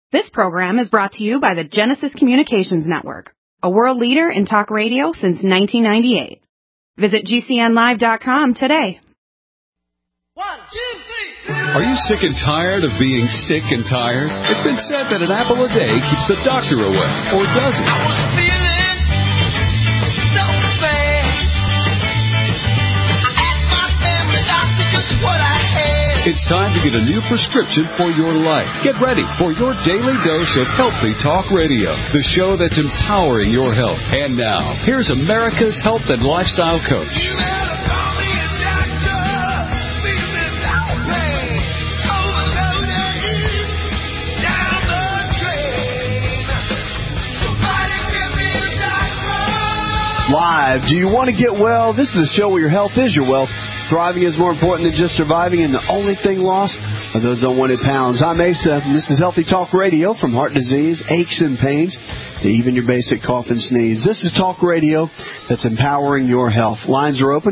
This program is brought to you by the Genesis Communications Network, a world leader in talk radio since 1998. Visit GCNlive.com today. 1, 2, 3. Are you sick and tired of being sick and tired? It's been said that an apple a day keeps the doctor away, or does it? I was feeling so bad. I asked my family doctor just what I had. It's time to get a new prescription for your life. Get ready for your daily dose of Healthy Talk Radio, the show that's empowering your health. And now, here's America's health and lifestyle coach. Live. Do you want to get well? This is the show where your health is your wealth. Thriving is more important than just surviving, and the only thing lost are those unwanted pounds. I'm Asa, and this is Healthy Talk Radio. From heart disease, aches and pains, to even your basic cough and sneeze. This is talk radio that's empowering your health. Lines are open,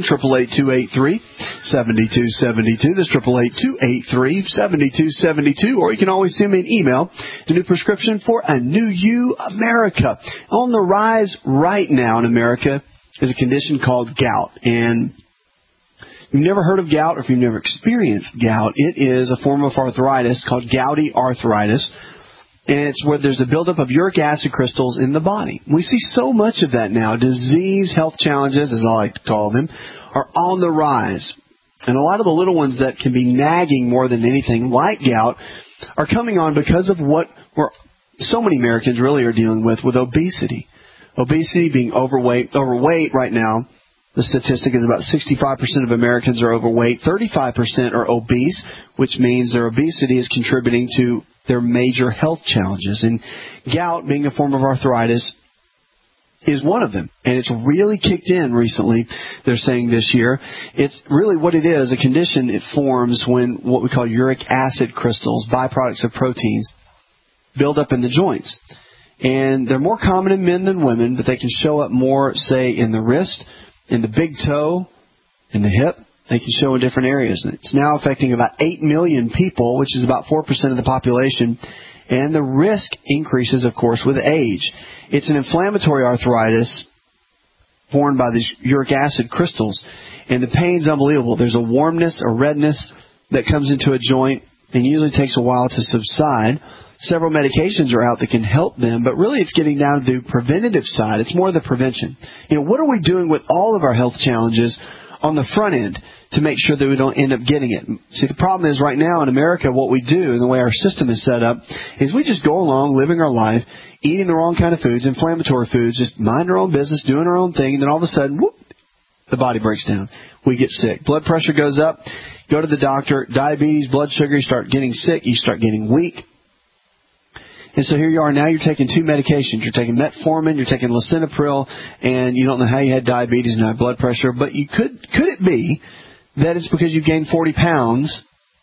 888-283-7272. That's 888-283-7272. Or you can always send me an email to New Prescription for a New You America. On the rise right now in America is a condition called gout. And if you've never heard of gout, or if you've never experienced gout, it is a form of arthritis called gouty arthritis. And it's where there's a buildup of uric acid crystals in the body. We see so much of that now. Disease, health challenges, as I like to call them, are on the rise. And a lot of the little ones that can be nagging more than anything, like gout, are coming on because of what so many Americans really are dealing with obesity. Obesity, being overweight right now. The statistic is about 65% of Americans are overweight, 35% are obese, which means their obesity is contributing to their major health challenges. And gout, being a form of arthritis, is one of them. And it's really kicked in recently, they're saying this year. It's really what it is, a condition it forms when what we call uric acid crystals, byproducts of proteins, build up in the joints. And they're more common in men than women, but they can show up more, say, in the wrist, in the big toe, in the hip. They can show in different areas. It's now affecting about 8 million people, which is about 4% of the population. And the risk increases, of course, with age. It's an inflammatory arthritis formed by these uric acid crystals. And the pain's unbelievable. There's a warmness, a redness that comes into a joint and usually takes a while to subside. Several medications are out that can help them, but really it's getting down to the preventative side. It's more the prevention. What are we doing with all of our health challenges on the front end to make sure that we don't end up getting it? See, the problem is right now in America, what we do and the way our system is set up is we just go along living our life, eating the wrong kind of foods, inflammatory foods, just mind our own business, doing our own thing, and then all of a sudden, whoop, the body breaks down. We get sick. Blood pressure goes up. Go to the doctor. Diabetes, blood sugar, you start getting sick. You start getting weak. And so here you are. Now you're taking 2 medications. You're taking metformin, you're taking lisinopril, and you don't know how you had diabetes and high blood pressure. But could it be that it's because you gained 40 pounds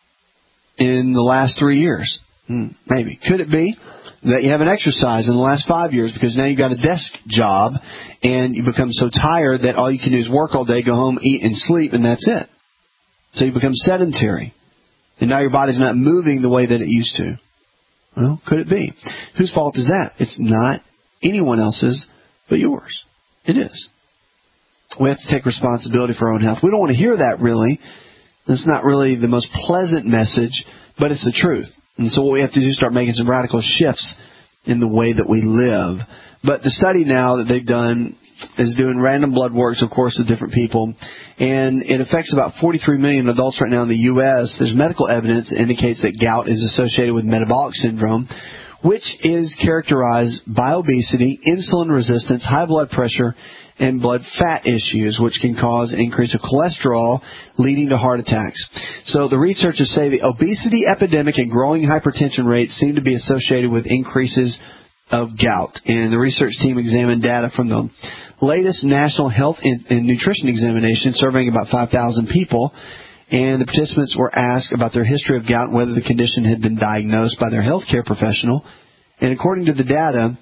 in the last 3 years? Maybe. Could it be that you haven't exercised in the last 5 years because now you've got a desk job and you become so tired that all you can do is work all day, go home, eat, and sleep, and that's it. So you become sedentary. And now your body's not moving the way that it used to. Well, could it be? Whose fault is that? It's not anyone else's but yours. It is. We have to take responsibility for our own health. We don't want to hear that, really. It's not really the most pleasant message, but it's the truth. And so what we have to do is start making some radical shifts in the way that we live. But the study now that they've done is doing random blood works, of course, with different people. And it affects about 43 million adults right now in the U.S. There's medical evidence that indicates that gout is associated with metabolic syndrome, which is characterized by obesity, insulin resistance, high blood pressure, and blood fat issues, which can cause an increase of cholesterol, leading to heart attacks. So the researchers say the obesity epidemic and growing hypertension rates seem to be associated with increases of gout. And the research team examined data from the latest National Health and Nutrition Examination, surveying about 5,000 people. And the participants were asked about their history of gout and whether the condition had been diagnosed by their healthcare professional. And according to the data,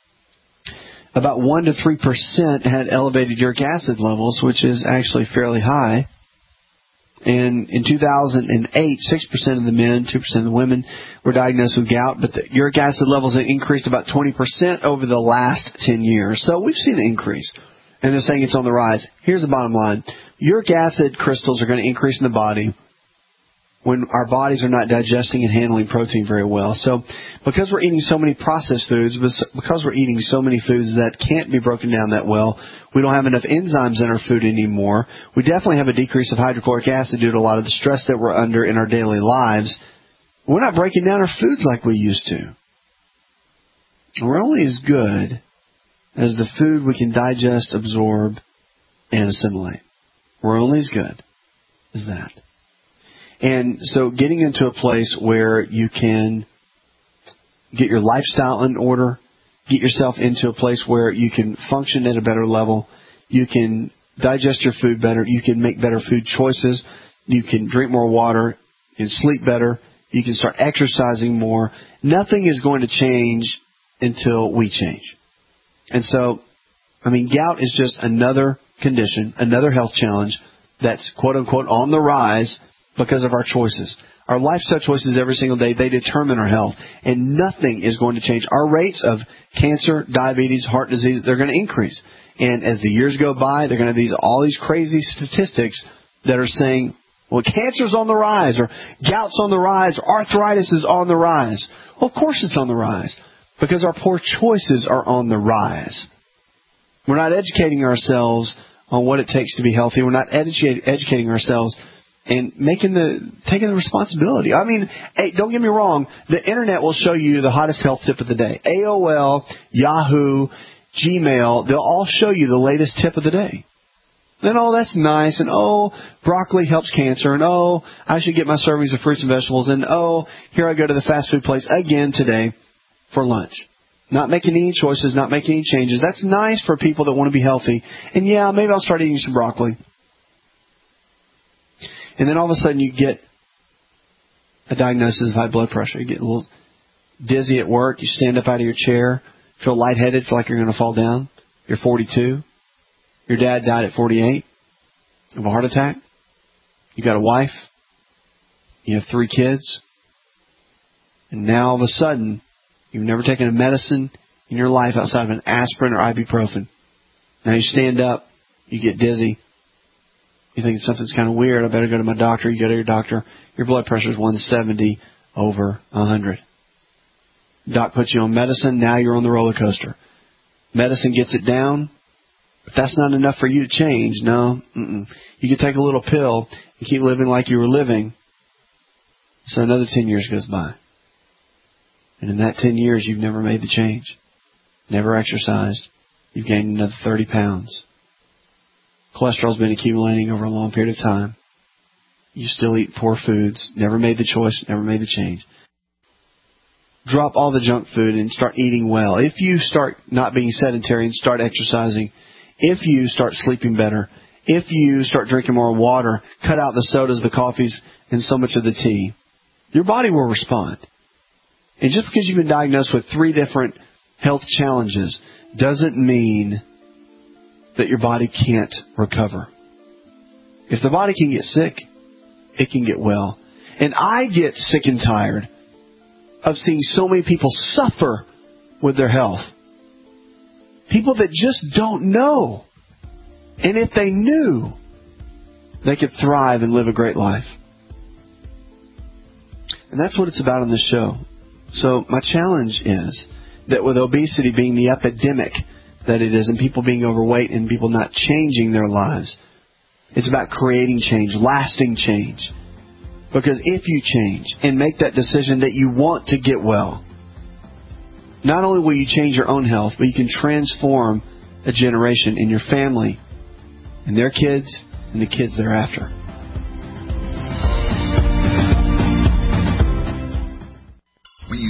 about 1 to 3% had elevated uric acid levels, which is actually fairly high. And in 2008, 6% of the men, 2% of the women were diagnosed with gout, but the uric acid levels have increased about 20% over the last 10 years. So we've seen an increase. And they're saying it's on the rise. Here's the bottom line. Uric acid crystals are going to increase in the body when our bodies are not digesting and handling protein very well. So because we're eating so many processed foods, because we're eating so many foods that can't be broken down that well, we don't have enough enzymes in our food anymore. We definitely have a decrease of hydrochloric acid due to a lot of the stress that we're under in our daily lives. We're not breaking down our foods like we used to. We're only as good as the food we can digest, absorb, and assimilate. We're only as good as that. And so getting into a place where you can get your lifestyle in order, get yourself into a place where you can function at a better level, you can digest your food better, you can make better food choices, you can drink more water, you can sleep better, you can start exercising more. Nothing is going to change until we change. And so, gout is just another condition, another health challenge that's quote-unquote on the rise because of our choices. Our lifestyle choices every single day, they determine our health. And nothing is going to change. Our rates of cancer, diabetes, heart disease, they're going to increase. And as the years go by, they're going to have all these crazy statistics that are saying, well, cancer's on the rise, or gout's on the rise, or arthritis is on the rise. Well, of course it's on the rise, because our poor choices are on the rise. We're not educating ourselves on what it takes to be healthy. We're not educating ourselves and taking the responsibility. Hey, don't get me wrong. The internet will show you the hottest health tip of the day. AOL, Yahoo, Gmail, they'll all show you the latest tip of the day. Then, that's nice. And, broccoli helps cancer. And, I should get my servings of fruits and vegetables. And, here I go to the fast food place again today for lunch. Not making any choices, not making any changes. That's nice for people that want to be healthy. And, maybe I'll start eating some broccoli. And then all of a sudden you get a diagnosis of high blood pressure. You get a little dizzy at work. You stand up out of your chair, feel lightheaded, feel like you're going to fall down. You're 42. Your dad died at 48 of a heart attack. You got a wife. You have 3 kids. And now all of a sudden, you've never taken a medicine in your life outside of an aspirin or ibuprofen. Now you stand up. You get dizzy. You think something's kind of weird. I better go to my doctor. You go to your doctor. Your blood pressure is 170 over 100. Doc puts you on medicine. Now you're on the roller coaster. Medicine gets it down, but that's not enough for you to change. No. You can take a little pill and keep living like you were living. So another 10 years goes by. And in that 10 years, you've never made the change. Never exercised. You've gained another 30 pounds. Cholesterol's been accumulating over a long period of time. You still eat poor foods. Never made the choice. Never made the change. Drop all the junk food and start eating well. If you start not being sedentary and start exercising, if you start sleeping better, if you start drinking more water, cut out the sodas, the coffees, and so much of the tea, your body will respond. And just because you've been diagnosed with 3 different health challenges doesn't mean that your body can't recover. If the body can get sick, it can get well. And I get sick and tired of seeing so many people suffer with their health. People that just don't know. And if they knew, they could thrive and live a great life. And that's what it's about on this show. So my challenge is that with obesity being the epidemic that it is, and people being overweight and people not changing their lives, it's about creating change, lasting change. Because if you change and make that decision that you want to get well, not only will you change your own health, but you can transform a generation in your family and their kids and the kids thereafter. We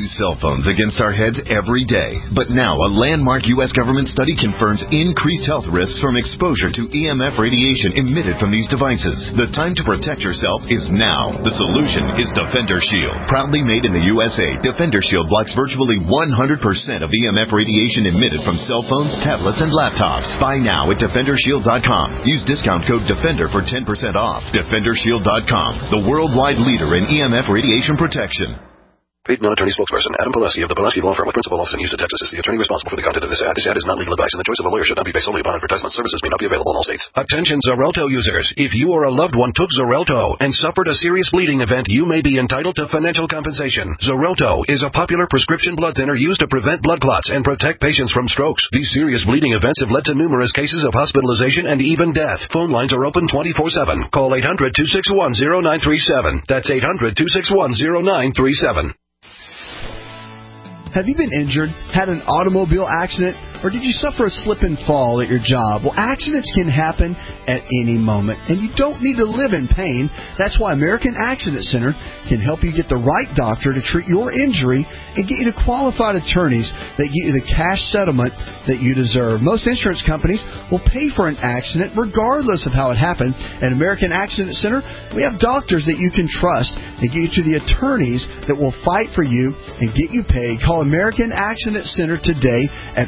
use cell phones against our heads every day. But now a landmark U.S. government study confirms increased health risks from exposure to EMF radiation emitted from these devices. The time to protect yourself is now. The solution is Defender Shield. Proudly made in the USA, Defender Shield blocks virtually 100% of EMF radiation emitted from cell phones, tablets, and laptops. Buy now at DefenderShield.com. Use discount code DEFENDER for 10% off. DefenderShield.com, the worldwide leader in EMF radiation protection. Paid non-attorney spokesperson Adam Pulaski of the Pulaski Law Firm with principal office in Houston, Texas, is the attorney responsible for the content of this ad. This ad is not legal advice, and the choice of a lawyer should not be based solely upon advertisement. Services may not be available in all states. Attention Xarelto users. If you or a loved one took Xarelto and suffered a serious bleeding event, you may be entitled to financial compensation. Xarelto is a popular prescription blood thinner used to prevent blood clots and protect patients from strokes. These serious bleeding events have led to numerous cases of hospitalization and even death. Phone lines are open 24/7. Call 800-261-0937. That's 800-261-0937. Have you been injured, had an automobile accident, or did you suffer a slip and fall at your job? Well, accidents can happen at any moment, and you don't need to live in pain. That's why American Accident Center can help you get the right doctor to treat your injury and get you to qualified attorneys that get you the cash settlement that you deserve. Most insurance companies will pay for an accident regardless of how it happened. At American Accident Center, we have doctors that you can trust and get you to the attorneys that will fight for you and get you paid. Call American Accident Center today at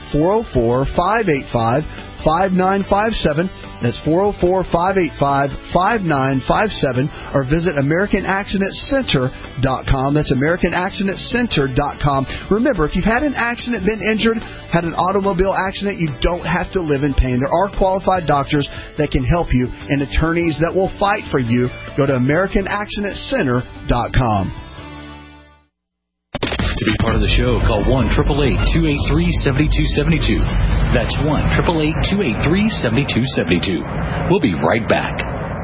404-585-5957. That's 404-585-5957. Or visit AmericanAccidentCenter.com. That's AmericanAccidentCenter.com. Remember, if you've had an accident, been injured, had an automobile accident, you don't have to live in pain. There are qualified doctors that can help you and attorneys that will fight for you. Go to AmericanAccidentCenter.com. To be part of the show, call 1-888-283-7272. That's 1-888-283-7272. We'll be right back.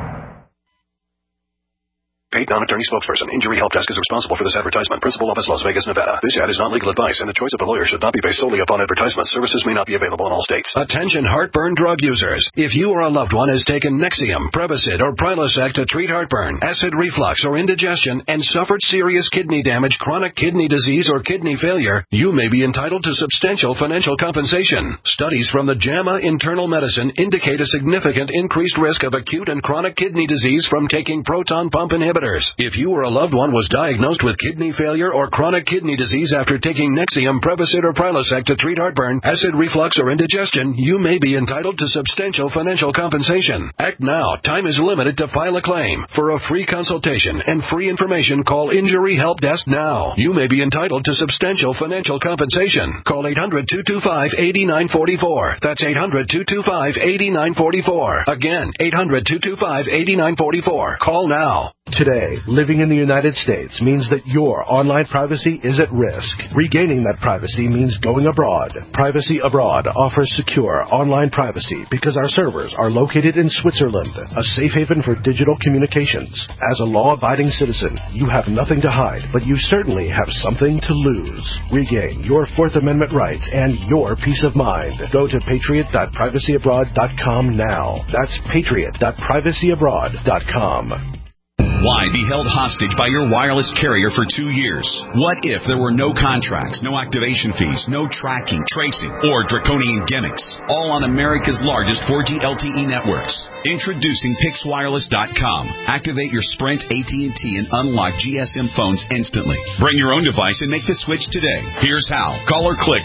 Paid non-attorney spokesperson. Injury Help Desk is responsible for this advertisement. Principal office, Las Vegas, Nevada. This ad is not legal advice, and the choice of a lawyer should not be based solely upon advertisement. Services may not be available in all states. Attention heartburn drug users. If you or a loved one has taken Nexium, Prevacid, or Prilosec to treat heartburn, acid reflux, or indigestion, and suffered serious kidney damage, chronic kidney disease, or kidney failure, you may be entitled to substantial financial compensation. Studies from the JAMA Internal Medicine indicate a significant increased risk of acute and chronic kidney disease from taking proton pump inhibitors. If you or a loved one was diagnosed with kidney failure or chronic kidney disease after taking Nexium, Prevacid, or Prilosec to treat heartburn, acid reflux, or indigestion, you may be entitled to substantial financial compensation. Act now. Time is limited to file a claim. For a free consultation and free information, call Injury Help Desk now. You may be entitled to substantial financial compensation. Call 800-225-8944. That's 800-225-8944. Again, 800-225-8944. Call now. Today, living in the United States means that your online privacy is at risk. Regaining that privacy means going abroad. Privacy Abroad offers secure online privacy because our servers are located in Switzerland, a safe haven for digital communications. As a law-abiding citizen, you have nothing to hide, but you certainly have something to lose. Regain your Fourth Amendment rights and your peace of mind. Go to patriot.privacyabroad.com now. That's patriot.privacyabroad.com. Why be held hostage by your wireless carrier for 2 years? What if there were no contracts, no activation fees, no tracking, tracing, or draconian gimmicks? All on America's largest 4G LTE networks. Introducing PixWireless.com. Activate your Sprint, AT&T, and unlock GSM phones instantly. Bring your own device and make the switch today. Here's how. Call or click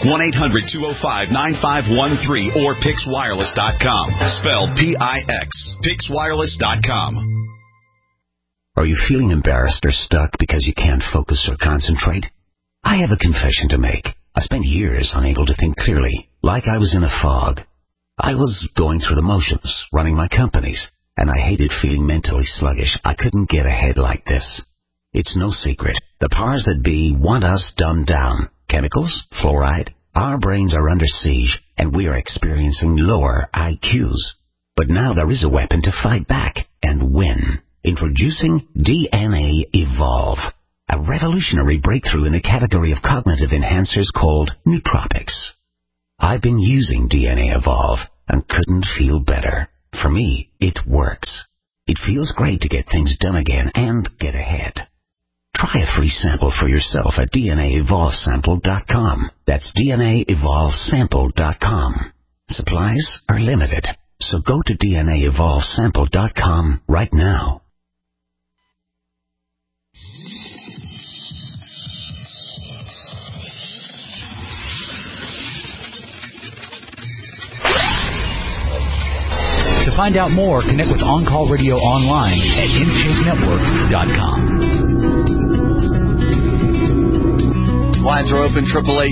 1-800-205-9513 or PixWireless.com. Spelled P-I-X. PixWireless.com. Are you feeling embarrassed or stuck because you can't focus or concentrate? I have a confession to make. I spent years unable to think clearly, like I was in a fog. I was going through the motions, running my companies, and I hated feeling mentally sluggish. I couldn't get ahead like this. It's no secret. The powers that be want us dumbed down. Chemicals, fluoride. Our brains are under siege, and we are experiencing lower IQs. But now there is a weapon to fight back and win. Introducing DNA Evolve, a revolutionary breakthrough in the category of cognitive enhancers called nootropics. I've been using DNA Evolve and couldn't feel better. For me, it works. It feels great to get things done again and get ahead. Try a free sample for yourself at DNAevolvesample.com. That's DNAevolvesample.com. Supplies are limited, so go to DNAevolvesample.com right now. To find out more, connect with On Call Radio online at InShapeNetwork.com. Lines are open,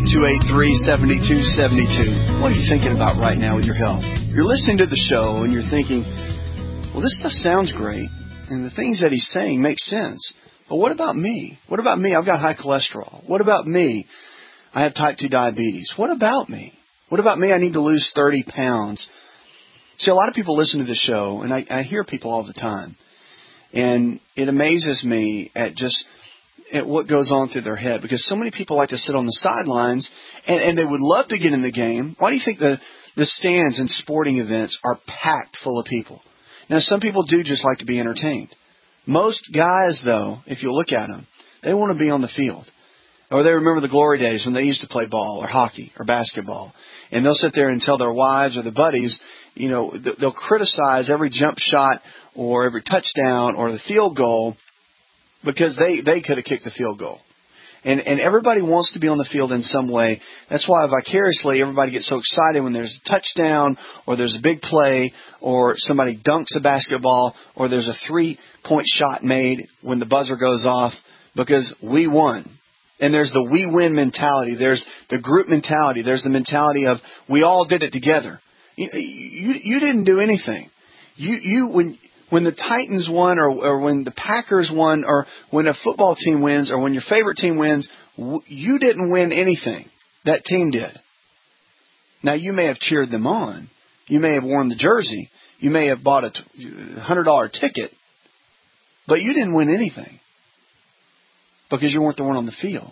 888-283-7272. What are you thinking about right now with your health? You're listening to the show and you're thinking, well, this stuff sounds great, and the things that he's saying make sense. But what about me? What about me? I've got high cholesterol. What about me? I have type 2 diabetes. What about me? What about me? I need to lose 30 pounds. See, a lot of people listen to the show, and I hear people all the time. And it amazes me at what goes on through their head, because so many people like to sit on the sidelines, and they would love to get in the game. Why do you think the stands in sporting events are packed full of people? Now, some people do just like to be entertained. Most guys, though, if you look at them, they want to be on the field. Or they remember the glory days when they used to play ball or hockey or basketball. And they'll sit there and tell their wives or their buddies, they'll criticize every jump shot or every touchdown or the field goal because they could have kicked the field goal. And everybody wants to be on the field in some way. That's why vicariously everybody gets so excited when there's a touchdown or there's a big play or somebody dunks a basketball or there's a 3-point shot made when the buzzer goes off, because we won. And there's the we win mentality. There's the group mentality. There's the mentality of we all did it together. You didn't do anything. When the Titans won or when the Packers won or when a football team wins or when your favorite team wins, you didn't win anything. That team did. Now, you may have cheered them on. You may have worn the jersey. You may have bought a $100 ticket. But you didn't win anything because you weren't the one on the field.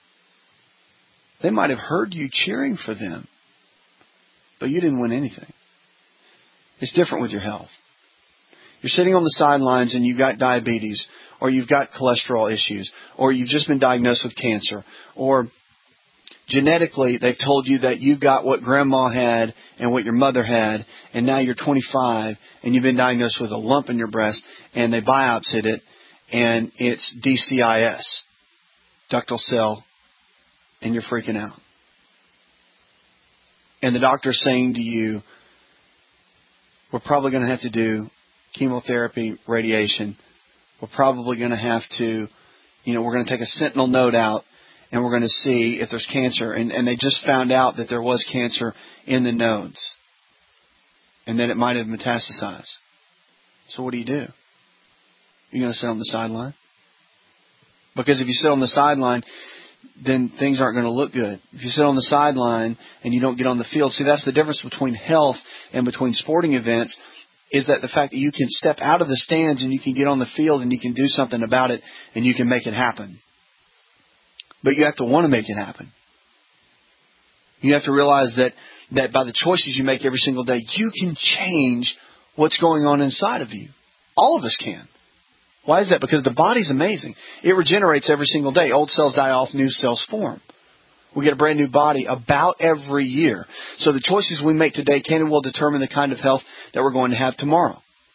They might have heard you cheering for them, but you didn't win anything. It's different with your health. You're sitting on the sidelines and you've got diabetes, or you've got cholesterol issues, or you've just been diagnosed with cancer, or genetically they've told you that you've got what grandma had and what your mother had, and now you're 25 and you've been diagnosed with a lump in your breast and they biopsied it and it's DCIS, ductal cell, and you're freaking out. And the doctor's saying to you, we're probably going to have to do chemotherapy, radiation. We're probably going to have to, we're going to take a sentinel node out and we're going to see if there's cancer. And they just found out that there was cancer in the nodes and that it might have metastasized. So what do? You're going to sit on the sideline? Because if you sit on the sideline, then things aren't going to look good. If you sit on the sideline and you don't get on the field, see, that's the difference between health and between sporting events, is that the fact that you can step out of the stands and you can get on the field and you can do something about it and you can make it happen. But you have to want to make it happen. You have to realize that by the choices you make every single day, you can change what's going on inside of you. All of us can. Why is that? Because the body's amazing. It regenerates every single day. Old cells die off, new cells form. We get a brand new body about every year. So the choices we make today can and will determine the kind of health that we're going to have tomorrow.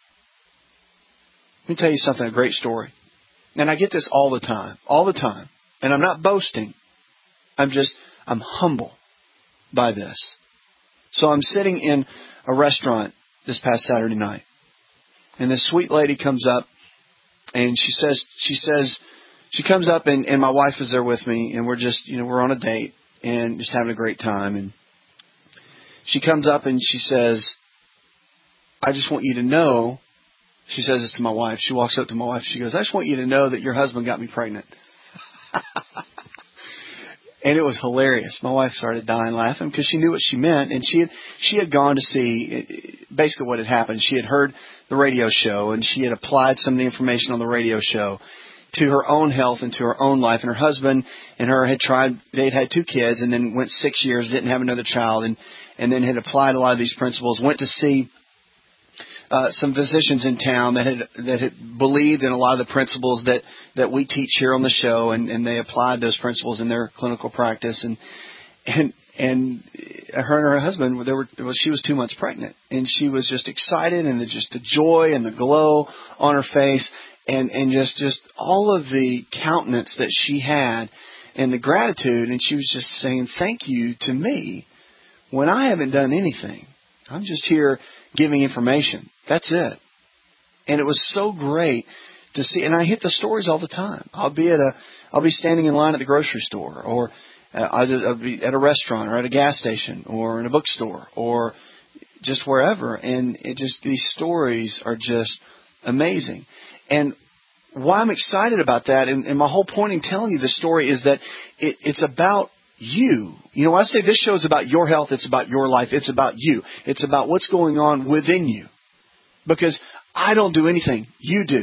Let me tell you something, a great story. And I get this all the time. And I'm not boasting. I'm humble by this. So I'm sitting in a restaurant this past Saturday night. And this sweet lady comes up. And she comes up and my wife is there with me and we're just, we're on a date and just having a great time. And she comes up and she says, I just want you to know, she says this to my wife. She walks up to my wife. She goes, I just want you to know that your husband got me pregnant. And it was hilarious. My wife started dying laughing because she knew what she meant. And she had gone to see basically what had happened. She had heard the radio show and she had applied some of the information on the radio show to her own health and to her own life. And her husband and her they'd had 2 kids and then went 6 years, didn't have another child, and then had applied a lot of these principles, went to see some physicians in town that had believed in a lot of the principles that we teach here on the show, and they applied those principles in their clinical practice. And her and her husband, she was 2 months pregnant, and she was just excited, and just the joy and the glow on her face, and just all of the countenance that she had, and the gratitude. And she was just saying, "Thank you to me when I haven't done anything. I'm just here giving information. That's it." And it was so great to see. And I hit the stories all the time. I'll be standing in line at the grocery store, or I'll be at a restaurant, or at a gas station, or in a bookstore, or just wherever. And these stories are just amazing. And why I'm excited about that, and my whole point in telling you this story, is that it's about you. When I say this show is about your health, it's about your life, it's about you. It's about what's going on within you. Because I don't do anything. You do.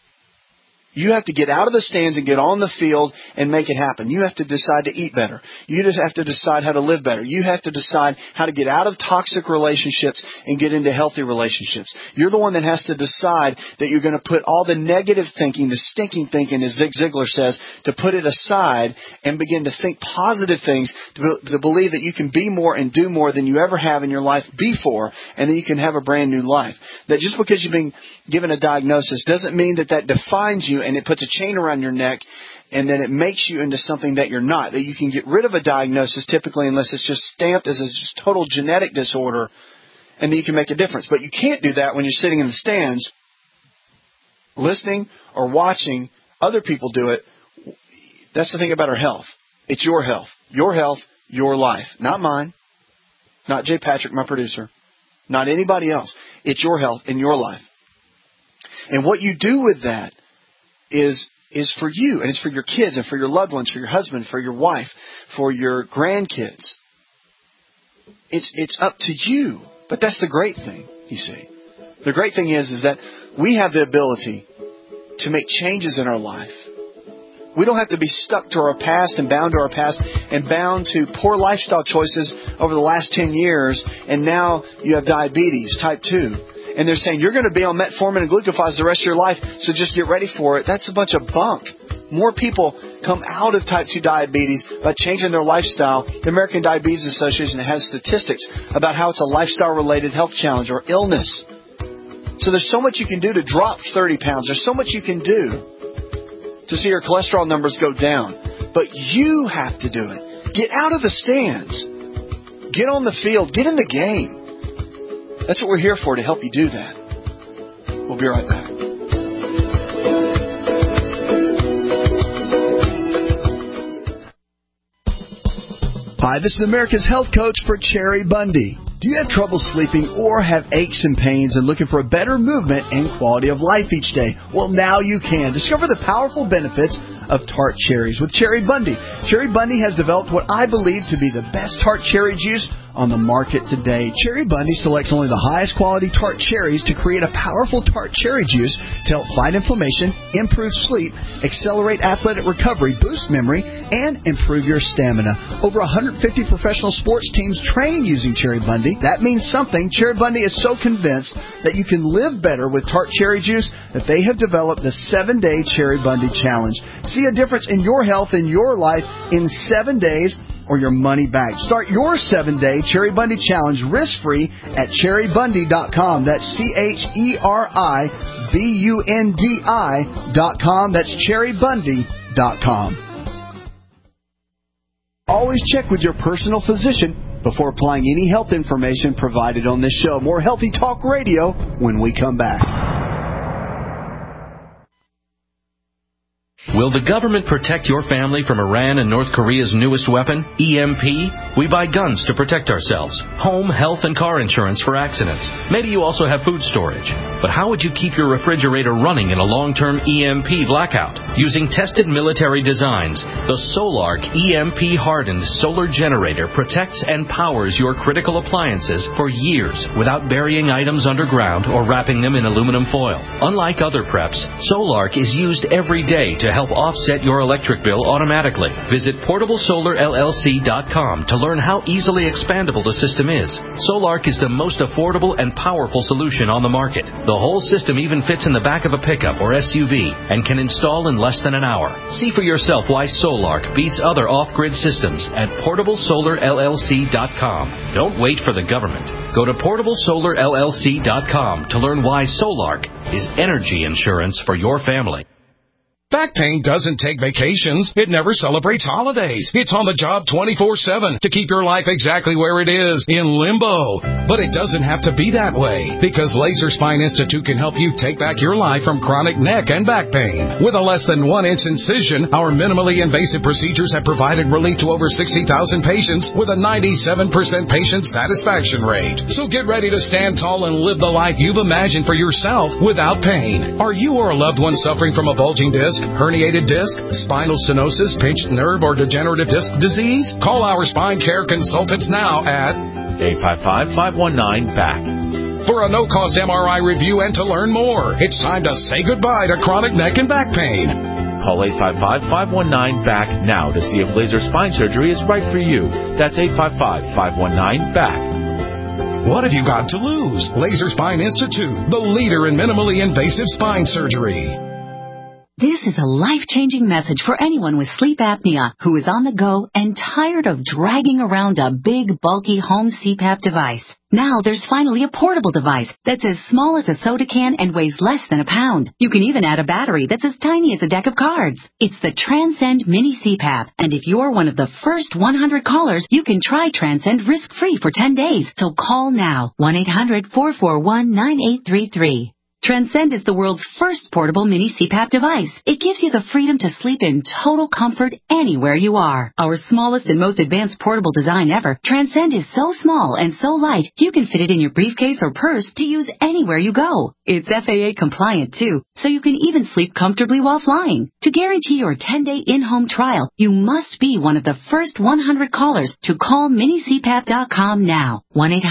You have to get out of the stands and get on the field and make it happen. You have to decide to eat better. You just have to decide how to live better. You have to decide how to get out of toxic relationships and get into healthy relationships. You're the one that has to decide that you're going to put all the negative thinking, the stinking thinking, as Zig Ziglar says, to put it aside and begin to think positive things, to believe that you can be more and do more than you ever have in your life before, and then you can have a brand new life. That just because you've been given a diagnosis doesn't mean that defines you, and it puts a chain around your neck, and then it makes you into something that you're not. That you can get rid of a diagnosis typically unless it's just stamped as a just total genetic disorder, and then you can make a difference. But you can't do that when you're sitting in the stands listening or watching other people do it. That's the thing about our health. It's your health. Your health, your life. Not mine. Not Jay Patrick, my producer. Not anybody else. It's your health and your life. And what you do with that is for you, and it's for your kids, and for your loved ones, for your husband, for your wife, for your grandkids. It's up to you. But that's the great thing, you see. The great thing is that we have the ability to make changes in our life. We don't have to be stuck to our past and bound to our past and bound to poor lifestyle choices over the last 10 years, and now you have diabetes, type 2. And they're saying, you're going to be on metformin and glucophage the rest of your life, so just get ready for it. That's a bunch of bunk. More people come out of type 2 diabetes by changing their lifestyle. The American Diabetes Association has statistics about how it's a lifestyle-related health challenge or illness. So there's so much you can do to drop 30 pounds. There's so much you can do to see your cholesterol numbers go down. But you have to do it. Get out of the stands. Get on the field. Get in the game. That's what we're here for, to help you do that. We'll be right back. Hi, this is America's Health Coach for Cherry Bundy. Do you have trouble sleeping or have aches and pains and looking for a better movement and quality of life each day? Well, now you can. Discover the powerful benefits of tart cherries with Cherry Bundy. Cherry Bundy has developed what I believe to be the best tart cherry juice on the market today. Cherry Bundy selects only the highest quality tart cherries to create a powerful tart cherry juice to help fight inflammation, improve sleep, accelerate athletic recovery, boost memory, and improve your stamina. Over 150 professional sports teams train using Cherry Bundy. That means something. Cherry Bundy is so convinced that you can live better with tart cherry juice that they have developed the 7-Day Cherry Bundy Challenge. See a difference in your health and your life in 7 days, or your money back. Start your 7-Day Cherry Bundy Challenge risk-free at cherrybundy.com. That's CHERIBUNDI.com. That's cherrybundy.com. Always check with your personal physician before applying any health information provided on this show. More Healthy Talk Radio when we come back. Will the government protect your family from Iran and North Korea's newest weapon, EMP? We buy guns to protect ourselves, home, health, and car insurance for accidents. Maybe you also have food storage. But how would you keep your refrigerator running in a long-term EMP blackout? Using tested military designs, the Solark EMP-hardened solar generator protects and powers your critical appliances for years without burying items underground or wrapping them in aluminum foil. Unlike other preps, Solark is used every day to help offset your electric bill automatically. Visit PortableSolarLLC.com to learn how easily expandable the system is. Solark is the most affordable and powerful solution on the market. The whole system even fits in the back of a pickup or SUV and can install in less than an hour. See for yourself why Solark beats other off-grid systems at PortableSolarLLC.com. Don't wait for the government. Go to PortableSolarLLC.com to learn why Solark is energy insurance for your family. Back pain doesn't take vacations. It never celebrates holidays. It's on the job 24/7 to keep your life exactly where it is, in limbo. But it doesn't have to be that way, because Laser Spine Institute can help you take back your life from chronic neck and back pain. With a less than 1-inch incision, our minimally invasive procedures have provided relief to over 60,000 patients with a 97% patient satisfaction rate. So get ready to stand tall and live the life you've imagined for yourself without pain. Are you or a loved one suffering from a bulging disc, herniated disc, spinal stenosis, pinched nerve, or degenerative disc disease? Call our spine care consultants now at 855-519-BACK. For a no-cost MRI review and to learn more. It's time to say goodbye to chronic neck and back pain. Call 855-519-BACK now to see if laser spine surgery is right for you. That's 855-519-BACK. What have you got to lose? Laser Spine Institute, the leader in minimally invasive spine surgery. This is a life-changing message for anyone with sleep apnea who is on the go and tired of dragging around a big, bulky home CPAP device. Now there's finally a portable device that's as small as a soda can and weighs less than a pound. You can even add a battery that's as tiny as a deck of cards. It's the Transcend Mini CPAP, and if you're one of the first 100 callers, you can try Transcend risk-free for 10 days. So call now, 1-800-441-9833. Transcend is the world's first portable mini CPAP device. It gives you the freedom to sleep in total comfort anywhere you are. Our smallest and most advanced portable design ever, Transcend is so small and so light, you can fit it in your briefcase or purse to use anywhere you go. It's FAA compliant too, so you can even sleep comfortably while flying. To guarantee your 10-day in-home trial, you must be one of the first 100 callers to call minicpap.com now.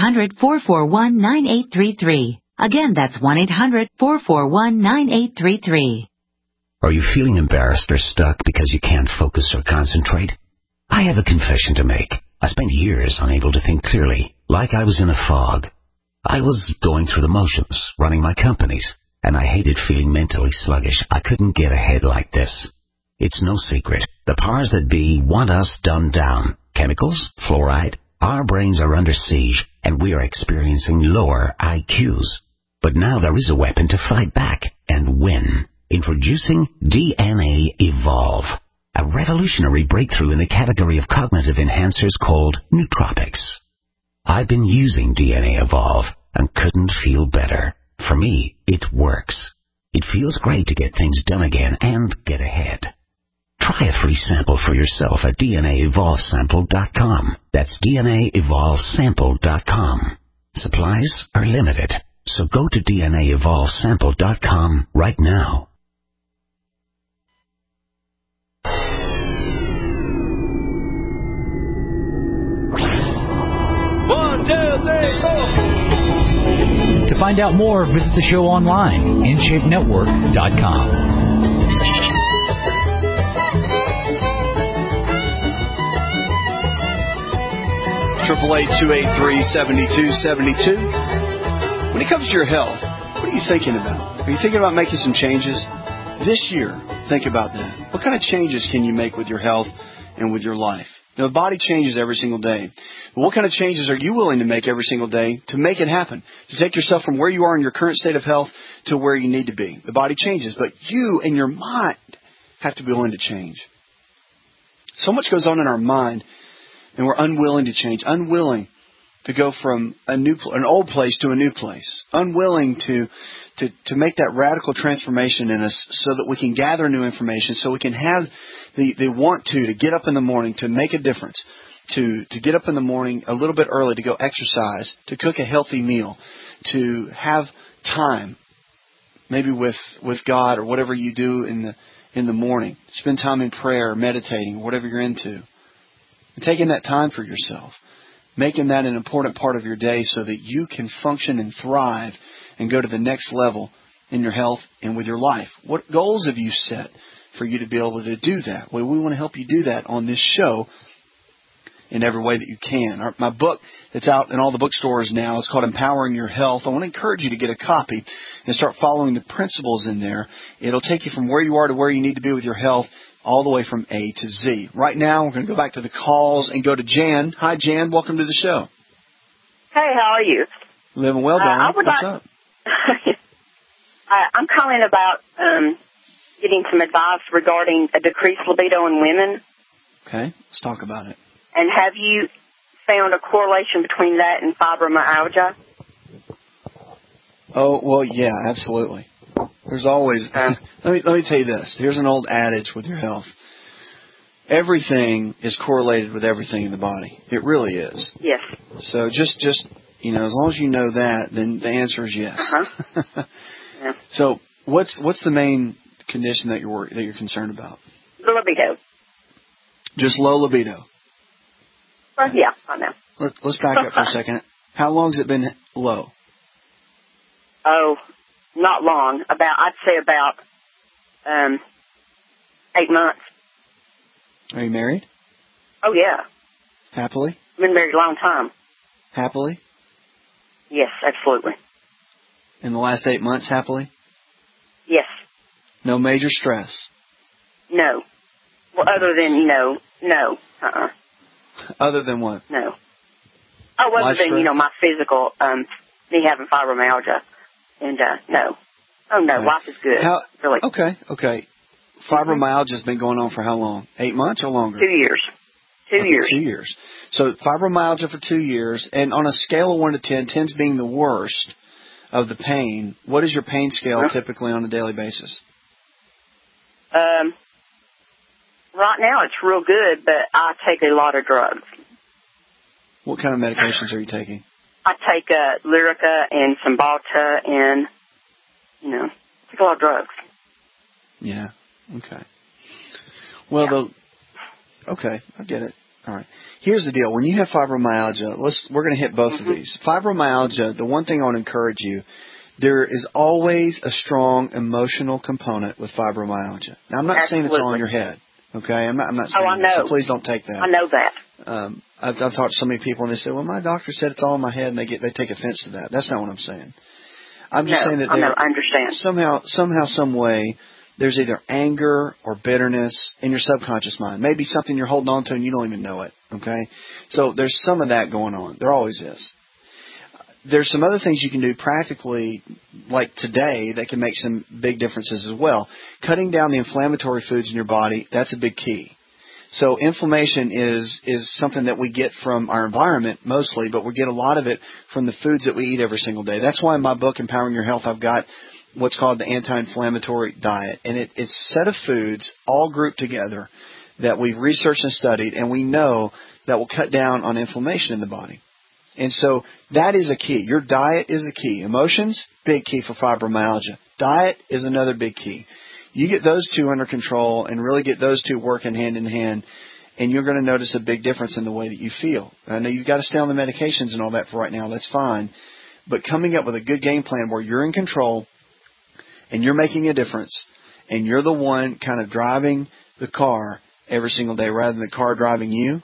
1-800-441-9833. Again, that's 1-800-441-9833. Are you feeling embarrassed or stuck because you can't focus or concentrate? I have a confession to make. I spent years unable to think clearly, like I was in a fog. I was going through the motions, running my companies, and I hated feeling mentally sluggish. I couldn't get ahead like this. It's no secret. The powers that be want us dumbed down. Chemicals, fluoride. Our brains are under siege, and we are experiencing lower IQs. But now there is a weapon to fight back and win. Introducing DNA Evolve, a revolutionary breakthrough in the category of cognitive enhancers called nootropics. I've been using DNA Evolve and couldn't feel better. For me, it works. It feels great to get things done again and get ahead. Try a free sample for yourself at DNAEvolveSample.com. That's DNAEvolveSample.com. Supplies are limited, so go to DNAEvolveSample.com right now. One, two, three, four. To find out more, visit the show online, InShapeNetwork.com. 888-283-7272. When it comes to your health, what are you thinking about? Are you thinking about making some changes? This year, think about that. What kind of changes can you make with your health and with your life? You know, the body changes every single day. But what kind of changes are you willing to make every single day to make it happen? To take yourself from where you are in your current state of health to where you need to be. The body changes, but you and your mind have to be willing to change. So much goes on in our mind, and we're unwilling to change, unwilling to go from an old place to a new place, unwilling to make that radical transformation in us so that we can gather new information, so we can have the want to get up in the morning to make a difference, to get up in the morning a little bit early to go exercise, to cook a healthy meal, to have time, maybe with God or whatever you do in the morning. Spend time in prayer, meditating, whatever you're into. And taking that time for yourself. Making that an important part of your day so that you can function and thrive and go to the next level in your health and with your life. What goals have you set for you to be able to do that? Well, we want to help you do that on this show. in every way that you can. My book that's out in all the bookstores now, it's called Empowering Your Health. I want to encourage you to get a copy and start following the principles in there. It'll take you from where you are to where you need to be with your health, all the way from A to Z. Right now, we're going to go back to the calls and go to Jan. Hi, Jan. Welcome to the show. Hey, how are you? Living well, darling. What's up? I'm calling about getting some advice regarding a decreased libido in women. Okay, let's talk about it. And have you found a correlation between that and fibromyalgia? Oh, well, yeah, absolutely. There's always, let me tell you this. Here's an old adage with your health. Everything is correlated with everything in the body. It really is. Yes. So just as long as you know that, then the answer is yes. Uh-huh. Yeah. So what's the main condition that you're concerned about? The libido. Just low libido. Well, yeah, I know. Let's back up for a second. How long has it been low? Oh, not long. I'd say about 8 months. Are you married? Oh, yeah. Happily? I've been married a long time. Happily? Yes, absolutely. In the last 8 months, happily? Yes. No major stress? No. Well, other than, no. Other than what? No. Oh, other than, my physical, me having fibromyalgia. And, no. Oh, no, okay. Life is good. Really. Okay. Fibromyalgia has been going on for how long? 8 months or longer? 2 years. 2 years. 2 years. So fibromyalgia for 2 years, and on a scale of 1 to 10, 10's being the worst of the pain, what is your pain scale typically on a daily basis? Right now it's real good, but I take a lot of drugs. What kind of medications are you taking? I take Lyrica and Cymbalta and, take a lot of drugs. Yeah. Okay. Well, okay, I get it. All right. Here's the deal. When you have fibromyalgia, we're going to hit both of these. Fibromyalgia, the one thing I want to encourage you, there is always a strong emotional component with fibromyalgia. Now, I'm not saying it's all in your head. Okay? I'm not saying I know. So please don't take that. I know that. I've talked to so many people and they say, well, my doctor said it's all in my head, and they take offense to that. That's not what I'm saying. I'm just saying that I understand. Somehow, some way, there's either anger or bitterness in your subconscious mind. Maybe something you're holding on to and you don't even know it, okay? So there's some of that going on. There always is. There's some other things you can do practically, like today, that can make some big differences as well. Cutting down the inflammatory foods in your body, that's a big key. So inflammation is something that we get from our environment mostly, but we get a lot of it from the foods that we eat every single day. That's why in my book, Empowering Your Health, I've got what's called the anti-inflammatory diet. And it's a set of foods all grouped together that we've researched and studied, and we know that will cut down on inflammation in the body. And so that is a key. Your diet is a key. Emotions, big key for fibromyalgia. Diet is another big key. You get those two under control and really get those two working hand in hand, and you're going to notice a big difference in the way that you feel. I know you've got to stay on the medications and all that for right now. That's fine. But coming up with a good game plan where you're in control and you're making a difference and you're the one kind of driving the car every single day rather than the car driving you,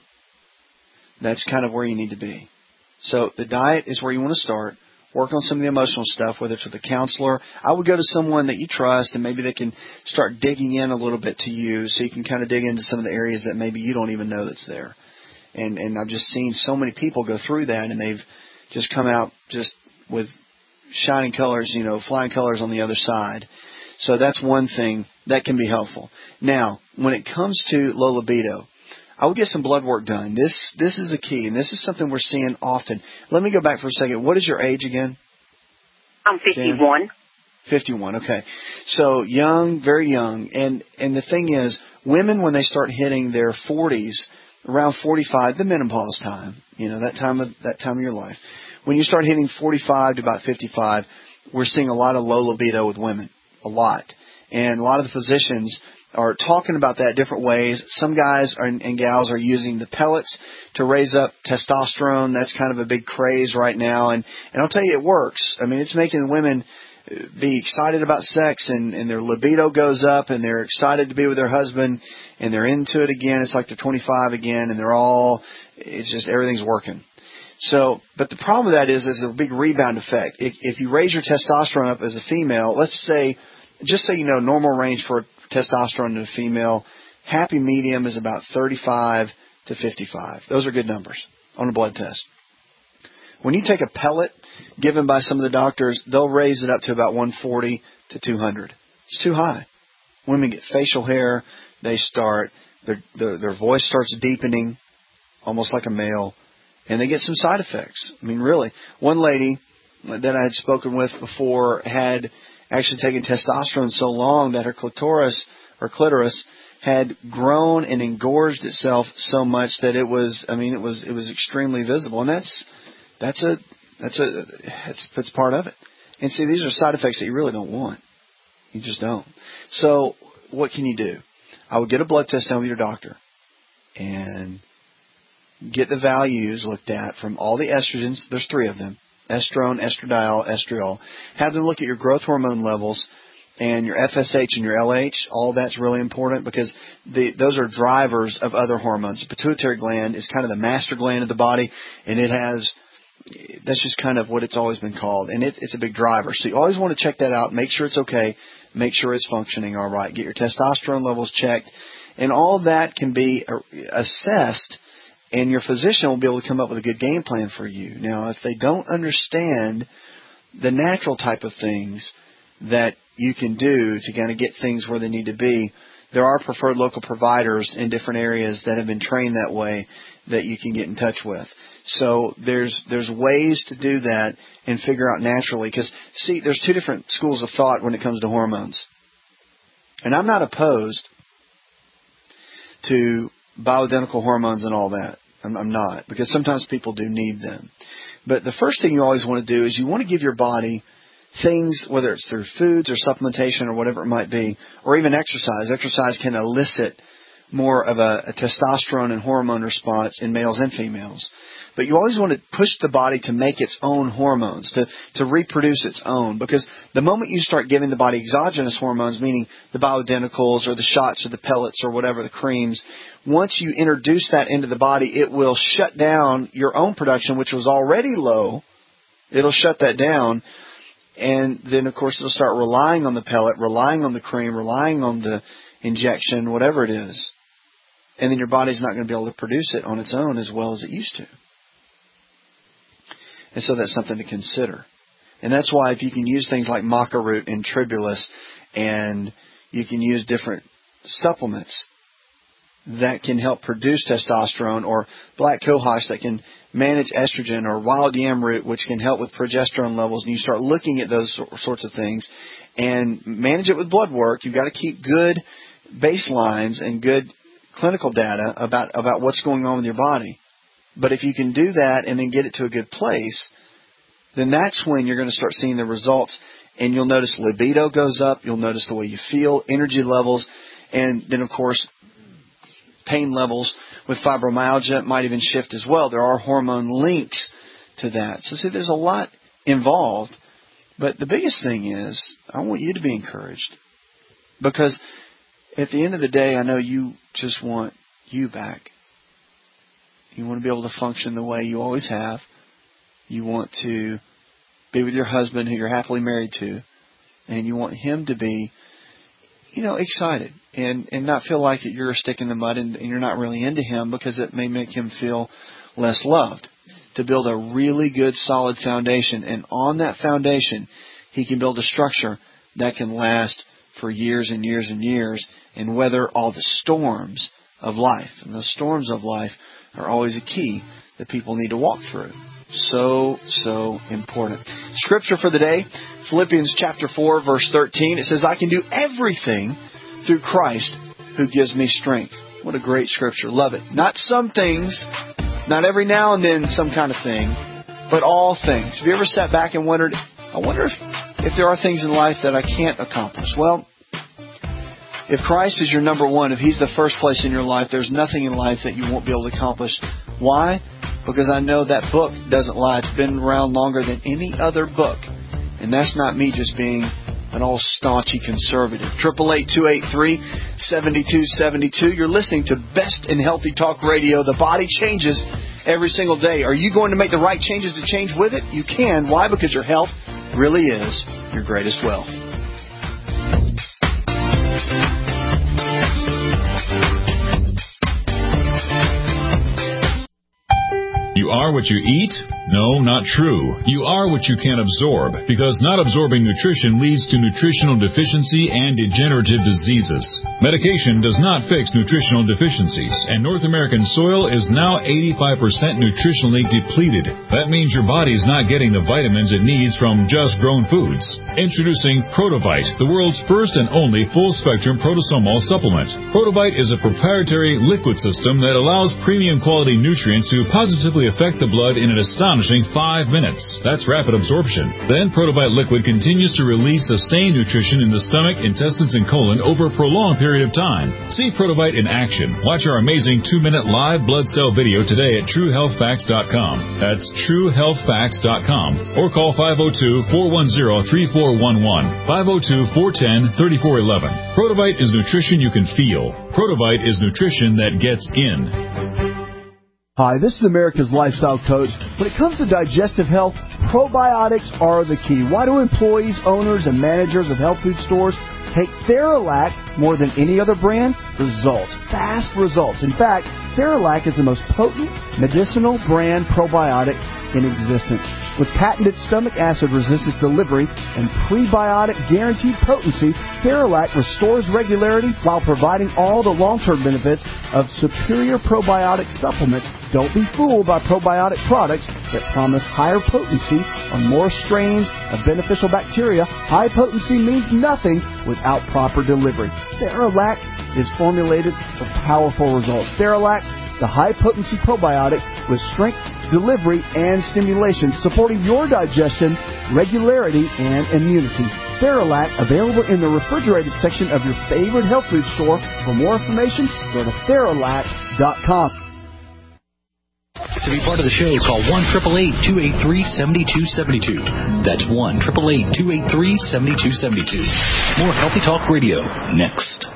that's kind of where you need to be. So the diet is where you want to start. Work on some of the emotional stuff, whether it's with a counselor. I would go to someone that you trust, and maybe they can start digging in a little bit to you so you can kind of dig into some of the areas that maybe you don't even know that's there. And I've just seen so many people go through that, and they've just come out just with shining colors, flying colors on the other side. So that's one thing that can be helpful. Now, when it comes to low libido, I would get some blood work done. This is a key, and this is something we're seeing often. Let me go back for a second. What is your age again? I'm 51. Jan? 51, okay. So young, very young. And the thing is, women, when they start hitting their 40s, around 45, the menopause time, that time of your life, when you start hitting 45 to about 55, we're seeing a lot of low libido with women, a lot. And a lot of the physicians are talking about that different ways. Some guys and gals are using the pellets to raise up testosterone. That's kind of a big craze right now. And I'll tell you, it works. I mean, it's making women be excited about sex, and their libido goes up, and they're excited to be with their husband, and they're into it again. It's like they're 25 again, and they're all It's just everything's working. So, but the problem with that is a big rebound effect. If you raise your testosterone up as a female, let's say, just so you know, normal range for testosterone in a female, happy medium is about 35 to 55. Those are good numbers on a blood test. When you take a pellet given by some of the doctors, they'll raise it up to about 140 to 200. It's too high. Women get facial hair. They start, their voice starts deepening, almost like a male, and they get some side effects. I mean, really. One lady that I had spoken with before had actually taken testosterone so long that her clitoris had grown and engorged itself so much that it was extremely visible. And that's part of it. And see, these are side effects that you really don't want. You just don't. So what can you do? I would get a blood test done with your doctor and get the values looked at from all the estrogens. There's 3 of them: estrone, estradiol, estriol. Have them look at your growth hormone levels and your FSH and your LH. All that's really important because those are drivers of other hormones. The pituitary gland is kind of the master gland of the body, and that's just kind of what it's always been called, and it's a big driver. So you always want to check that out, make sure it's okay, make sure it's functioning all right. Get your testosterone levels checked, and all that can be assessed, and your physician will be able to come up with a good game plan for you. Now, if they don't understand the natural type of things that you can do to kind of get things where they need to be, there are preferred local providers in different areas that have been trained that way that you can get in touch with. So there's ways to do that and figure out naturally. Because, see, there's 2 different schools of thought when it comes to hormones. And I'm not opposed to bioidentical hormones and all that. I'm not, because sometimes people do need them. But the first thing you always want to do is you want to give your body things, whether it's through foods or supplementation or whatever it might be, or even exercise. Exercise can elicit more of a testosterone and hormone response in males and females. But you always want to push the body to make its own hormones, to reproduce its own. Because the moment you start giving the body exogenous hormones, meaning the bioidenticals or the shots or the pellets or whatever, the creams, once you introduce that into the body, it will shut down your own production, which was already low. It'll shut that down. And then, of course, it'll start relying on the pellet, relying on the cream, relying on the injection, whatever it is. And then your body's not going to be able to produce it on its own as well as it used to. And so that's something to consider. And that's why if you can use things like maca root and tribulus, and you can use different supplements that can help produce testosterone, or black cohosh that can manage estrogen, or wild yam root which can help with progesterone levels, and you start looking at those sorts of things and manage it with blood work. You've got to keep good baselines and good clinical data about what's going on with your body. But if you can do that and then get it to a good place, then that's when you're going to start seeing the results. And you'll notice libido goes up. You'll notice the way you feel, energy levels. And then, of course, pain levels with fibromyalgia might even shift as well. There are hormone links to that. So, see, there's a lot involved. But the biggest thing is I want you to be encouraged. Because at the end of the day, I know you just want you back. You want to be able to function the way you always have. You want to be with your husband who you're happily married to. And you want him to be, excited and not feel like that you're a stick in the mud and you're not really into him, because it may make him feel less loved. To build a really good, solid foundation. And on that foundation, he can build a structure that can last for years and years and years and weather all the storms of life. And those storms of life are always a key that people need to walk through. So important. Scripture for the day, Philippians chapter 4, verse 13. It says, I can do everything through Christ who gives me strength. What a great scripture. Love it. Not some things, not every now and then some kind of thing, but all things. Have you ever sat back and wondered, I wonder if there are things in life that I can't accomplish? Well, if Christ is your number one, if He's the first place in your life, there's nothing in life that you won't be able to accomplish. Why? Because I know that book doesn't lie. It's been around longer than any other book. And that's not me just being an all staunchy conservative. 888-283-7272. You're listening to Best in Healthy Talk Radio. The body changes every single day. Are you going to make the right changes to change with it? You can. Why? Because your health really is your greatest wealth. You are what you eat? No, not true. You are what you can absorb, because not absorbing nutrition leads to nutritional deficiency and degenerative diseases. Medication does not fix nutritional deficiencies, and North American soil is now 85% nutritionally depleted. That means your body's not getting the vitamins it needs from just grown foods. Introducing Protovite, the world's first and only full-spectrum protosomal supplement. Protovite is a proprietary liquid system that allows premium quality nutrients to positively affect the blood in an astonishing 5 minutes. That's rapid absorption. Then Protovite liquid continues to release sustained nutrition in the stomach, intestines, and colon over a prolonged period of time. See Protovite in action. Watch our amazing 2-minute live blood cell video today at TrueHealthFacts.com. That's TrueHealthFacts.com. Or call 502-410-3411. 502-410-3411. Protovite is nutrition you can feel. Protovite is nutrition that gets in. Hi, this is America's Lifestyle Coach. When it comes to digestive health, probiotics are the key. Why do employees, owners, and managers of health food stores take Theralac more than any other brand? Results. Fast results. In fact, Theralac is the most potent medicinal brand probiotic in existence. With patented stomach acid resistance delivery and prebiotic guaranteed potency, Theralac restores regularity while providing all the long-term benefits of superior probiotic supplements. Don't be fooled by probiotic products that promise higher potency on more strains of beneficial bacteria. High potency means nothing without proper delivery. Theralac is formulated for powerful results. Theralac, the high-potency probiotic with strength, delivery, and stimulation, supporting your digestion, regularity, and immunity. Theralac, available in the refrigerated section of your favorite health food store. For more information, go to Theralac.com. To be part of the show, call 1-888-283-7272. That's 1-888-283-7272. More Healthy Talk Radio, next.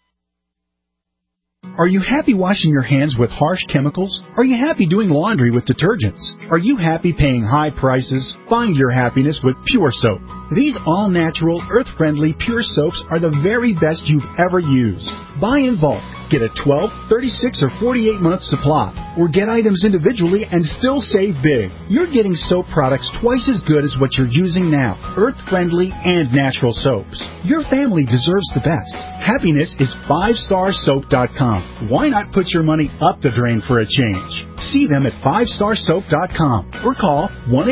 Are you happy washing your hands with harsh chemicals? Are you happy doing laundry with detergents? Are you happy paying high prices? Find your happiness with Pure Soap. These all-natural, earth-friendly Pure Soaps are the very best you've ever used. Buy in bulk. Get a 12, 36, or 48-month supply. Or get items individually and still save big. You're getting soap products twice as good as what you're using now. Earth-friendly and natural soaps. Your family deserves the best. Happiness is 5starsoap.com. Why not put your money up the drain for a change? See them at 5starsoap.com or call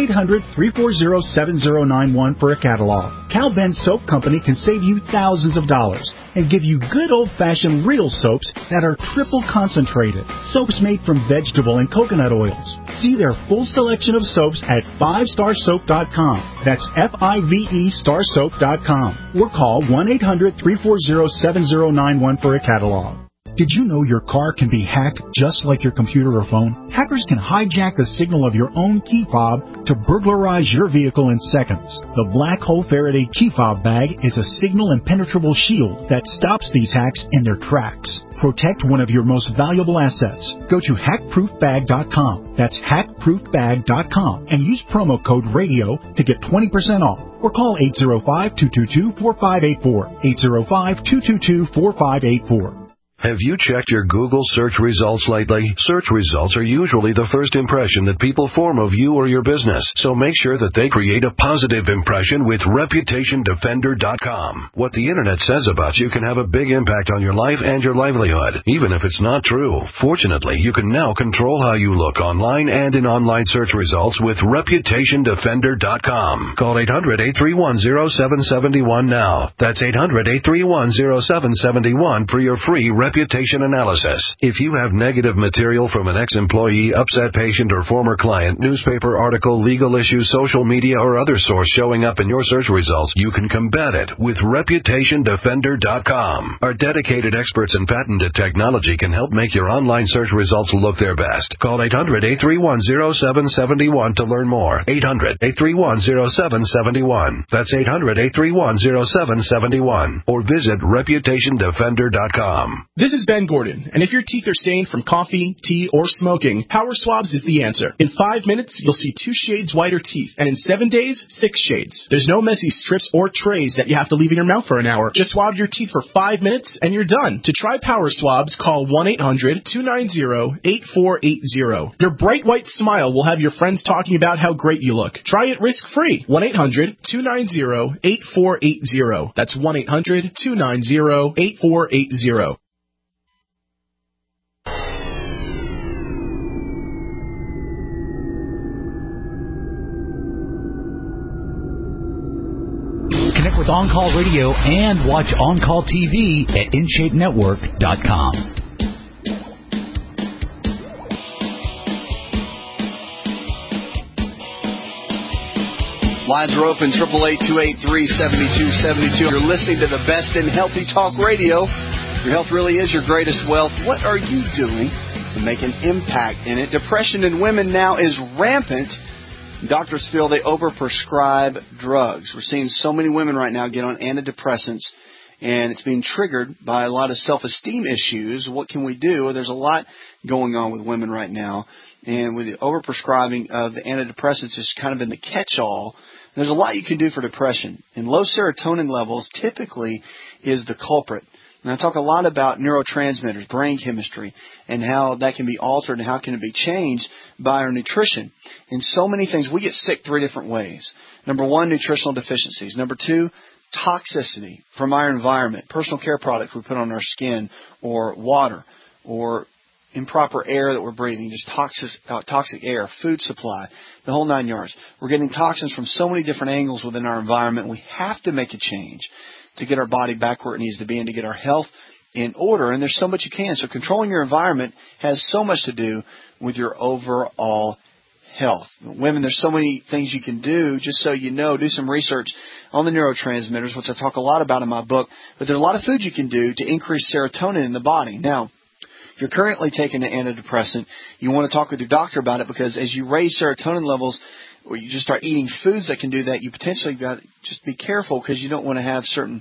1-800-340-7091 for a catalog. Cal Ben Soap Company can save you thousands of dollars and give you good old-fashioned real soaps that are triple concentrated. Soaps made from vegetable and coconut oils. See their full selection of soaps at 5starsoap.com. That's F-I-V-E starsoap.com. Or call 1-800-340-7091 for a catalog. Did you know your car can be hacked just like your computer or phone? Hackers can hijack the signal of your own key fob to burglarize your vehicle in seconds. The Black Hole Faraday key fob bag is a signal impenetrable shield that stops these hacks in their tracks. Protect one of your most valuable assets. Go to hackproofbag.com. That's hackproofbag.com and use promo code RADIO to get 20% off. Or call 805-222-4584. 805-222-4584. Have you checked your Google search results lately? Search results are usually the first impression that people form of you or your business, so make sure that they create a positive impression with ReputationDefender.com. What the Internet says about you can have a big impact on your life and your livelihood, even if it's not true. Fortunately, you can now control how you look online and in online search results with ReputationDefender.com. Call 800-831-0771 now. That's 800-831-0771 for your free Reputation reputation analysis. If you have negative material from an ex-employee, upset patient, or former client, newspaper article, legal issue, social media, or other source showing up in your search results, you can combat it with ReputationDefender.com. Our dedicated experts in patented technology can help make your online search results look their best. Call 800-831-0771 to learn more. 800-831-0771. That's 800-831-0771. Or visit ReputationDefender.com. This is Ben Gordon, and if your teeth are stained from coffee, tea, or smoking, Power Swabs is the answer. In 5 minutes, you'll see 2 shades whiter teeth, and in 7 days, 6 shades. There's no messy strips or trays that you have to leave in your mouth for an hour. Just swab your teeth for 5 minutes, and you're done. To try Power Swabs, call 1-800-290-8480. Your bright white smile will have your friends talking about how great you look. Try it risk-free. 1-800-290-8480. That's 1-800-290-8480. Connect with On Call Radio and watch On Call TV at InShapeNetwork.com. Lines are open, 888-283-7272. You're listening to the best in healthy talk radio. Your health really is your greatest wealth. What are you doing to make an impact in it? Depression in women now is rampant. Doctors feel they overprescribe drugs. We're seeing so many women right now get on antidepressants, and it's being triggered by a lot of self-esteem issues. What can we do? Well, there's a lot going on with women right now, and with the overprescribing of the antidepressants, it's kind of been the catch-all. There's a lot you can do for depression, and low serotonin levels typically is the culprit. And I talk a lot about neurotransmitters, brain chemistry, and how that can be altered and how can it be changed by our nutrition. In so many things, we get sick 3 different ways. Number 1, nutritional deficiencies. Number 2, toxicity from our environment, personal care products we put on our skin, or water, or improper air that we're breathing, just toxic air, food supply, the whole 9 yards. We're getting toxins from so many different angles within our environment. We have to make a change to get our body back where it needs to be and to get our health in order. And there's so much you can. So controlling your environment has so much to do with your overall health. Women, there's so many things you can do. Just so you know, do some research on the neurotransmitters, which I talk a lot about in my book. But there's a lot of foods you can do to increase serotonin in the body. Now, if you're currently taking an antidepressant, you want to talk with your doctor about it, because as you raise serotonin levels, or you just start eating foods that can do that, you potentially got to just be careful, because you don't want to have certain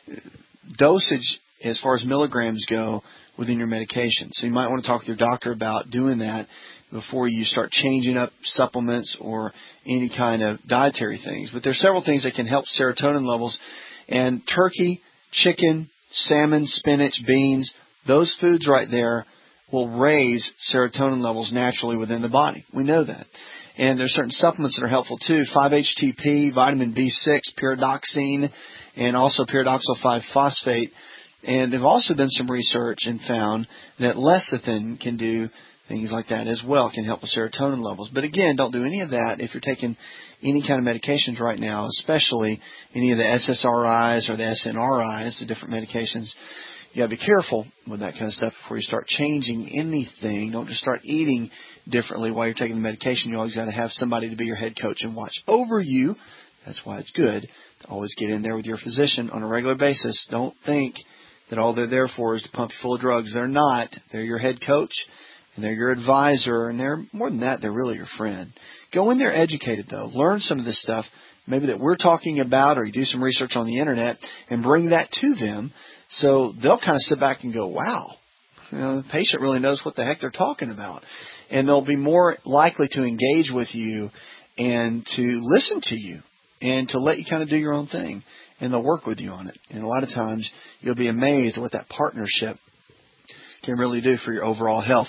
dosage as far as milligrams go within your medication. So you might want to talk with your doctor about doing that before you start changing up supplements or any kind of dietary things. But there's several things that can help serotonin levels. And turkey, chicken, salmon, spinach, beans, those foods right there will raise serotonin levels naturally within the body. We know that. And there's certain supplements that are helpful too. 5-HTP, vitamin B6, pyridoxine, and also pyridoxal 5-phosphate. And they've also done some research and found that lecithin can do things like that as well. It can help with serotonin levels. But again, don't do any of that if you're taking any kind of medications right now, especially any of the SSRIs or the SNRIs, the different medications. You got to be careful with that kind of stuff before you start changing anything. Don't just start eating differently while you're taking the medication. You always got to have somebody to be your head coach and watch over you. That's why it's good to always get in there with your physician on a regular basis. Don't think that all they're there for is to pump you full of drugs. They're not. They're your head coach, and they're your advisor, and they're more than that, they're really your friend. Go in there educated, though. Learn some of this stuff, maybe that we're talking about, or you do some research on the Internet, and bring that to them. So they'll kind of sit back and go, wow, the patient really knows what the heck they're talking about. And they'll be more likely to engage with you and to listen to you and to let you kind of do your own thing. And they'll work with you on it. And a lot of times you'll be amazed at what that partnership can really do for your overall health.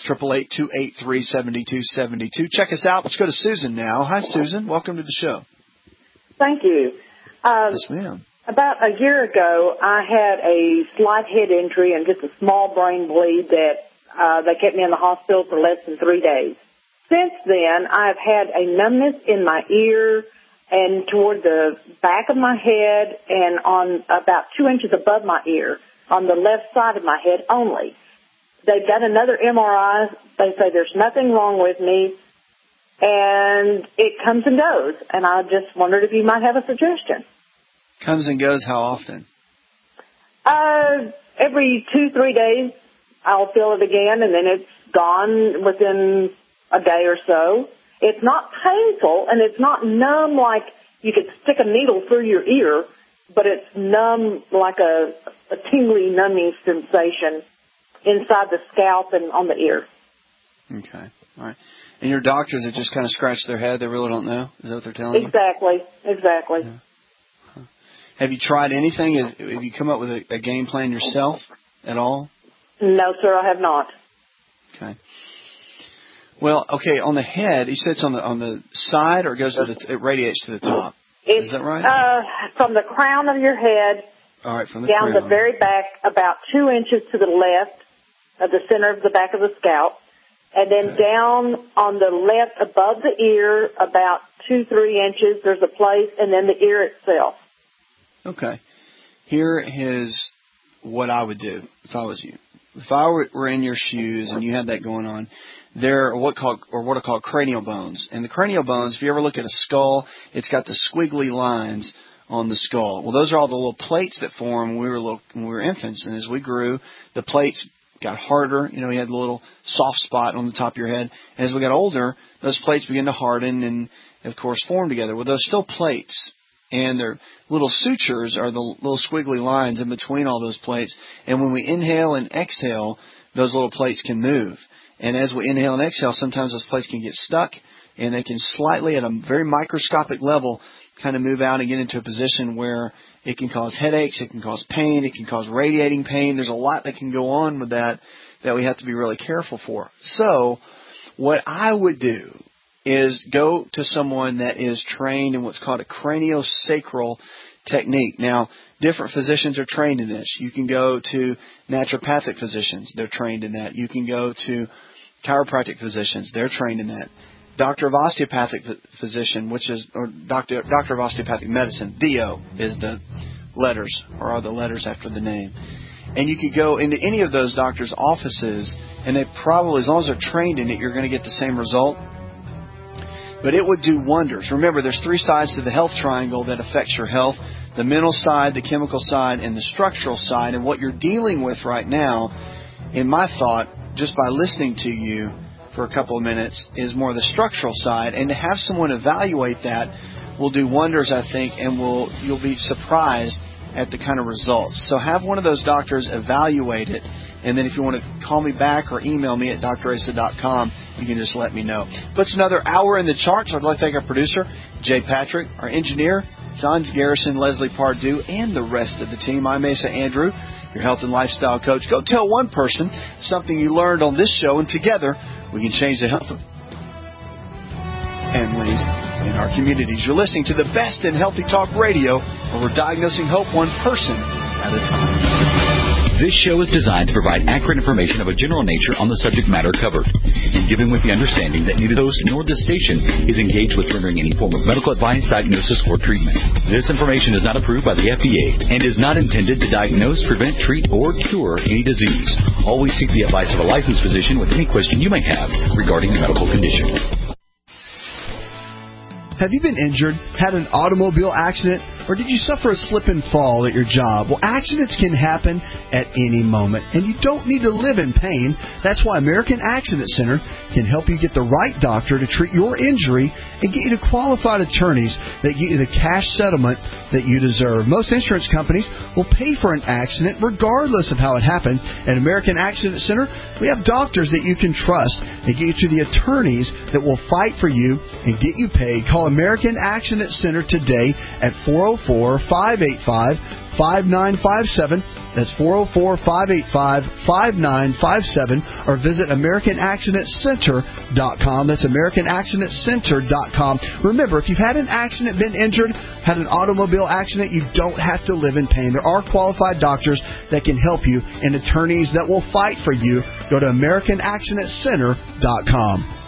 888-283-7272. Check us out. Let's go to Susan now. Hi, Susan. Welcome to the show. Thank you. Yes, ma'am. About a year ago, I had a slight head injury and just a small brain bleed that they kept me in the hospital for less than 3 days. Since then, I've had a numbness in my ear and toward the back of my head and on about 2 inches above my ear on the left side of my head only. they've done another MRI. They say there's nothing wrong with me, and it comes and goes. And I just wondered if you might have a suggestion. Comes and goes how often? Every 2-3 days, I'll feel it again, and then it's gone within a day or so. It's not painful, and it's not numb like you could stick a needle through your ear, but it's numb like a tingly, numbing sensation inside the scalp and on the ear. Okay. All right. And your doctors that just kind of scratch their head, they really don't know? Is that what they're telling you? Exactly. Yeah. Huh. Have you tried anything? Have you come up with a game plan yourself at all? No, sir, I have not. Okay. Well, okay, on the head, you said it's on the side, or it radiates to the top. Is that right? From the crown of your head, all right, from the down crown. the very back, about 2 inches to the left of the center of the back of the scalp, and then down on the left above the ear, about 2-3 inches, there's a place, and then the ear itself. Okay. Here is what I would do if I was you. If I were in your shoes and you had that going on, there are what are called cranial bones. And the cranial bones, if you ever look at a skull, it's got the squiggly lines on the skull. Well, those are all the little plates that form when we were infants. And as we grew, the plates got harder. You had a little soft spot on the top of your head. As we got older, those plates began to harden and, of course, form together. Well, those still plates. And their little sutures are the little squiggly lines in between all those plates. And when we inhale and exhale, those little plates can move. And as we inhale and exhale, sometimes those plates can get stuck, and they can slightly, at a very microscopic level, kind of move out and get into a position where it can cause headaches, it can cause pain, it can cause radiating pain. There's a lot that can go on with that we have to be really careful for. So what I would do is go to someone that is trained in what's called a craniosacral technique. Now, different physicians are trained in this. You can go to naturopathic physicians. They're trained in that. You can go to chiropractic physicians. They're trained in that. Doctor of osteopathic physician, or doctor of osteopathic medicine, DO is the letters, or are the letters after the name. And you could go into any of those doctors' offices, and they probably, as long as they're trained in it, you're going to get the same result. But it would do wonders. Remember, there's 3 sides to the health triangle that affects your health: the mental side, the chemical side, and the structural side. And what you're dealing with right now, in my thought, just by listening to you for a couple of minutes, is more the structural side. And to have someone evaluate that will do wonders, I think, and you'll be surprised at the kind of results. So have one of those doctors evaluate it. And then if you want to call me back or email me at drasa.com, you can just let me know. Puts another hour in the charts. I'd like to thank our producer, Jay Patrick, our engineer, John Garrison, Leslie Pardue, and the rest of the team. I'm Asa Andrew, your health and lifestyle coach. Go tell one person something you learned on this show, and together we can change the health of families in our communities. You're listening to the best in healthy talk radio, where we're diagnosing hope one person at a time. This show is designed to provide accurate information of a general nature on the subject matter covered, and given with the understanding that neither host nor this station is engaged with rendering any form of medical advice, diagnosis, or treatment. This information is not approved by the FDA and is not intended to diagnose, prevent, treat, or cure any disease. Always seek the advice of a licensed physician with any question you may have regarding a medical condition. Have you been injured, had an automobile accident, or did you suffer a slip and fall at your job? Well, accidents can happen at any moment, and you don't need to live in pain. That's why American Accident Center can help you get the right doctor to treat your injury and get you to qualified attorneys that get you the cash settlement that you deserve. Most insurance companies will pay for an accident regardless of how it happened. At American Accident Center, we have doctors that you can trust and get you to the attorneys that will fight for you and get you paid. Call American Accident Center today at 404-585-5957. That's 404-585-5957, or visit AmericanAccidentCenter.com. That's AmericanAccidentCenter.com. Remember, if you've had an accident, been injured, had an automobile accident, you don't have to live in pain. There are qualified doctors that can help you and attorneys that will fight for you. Go to AmericanAccidentCenter.com.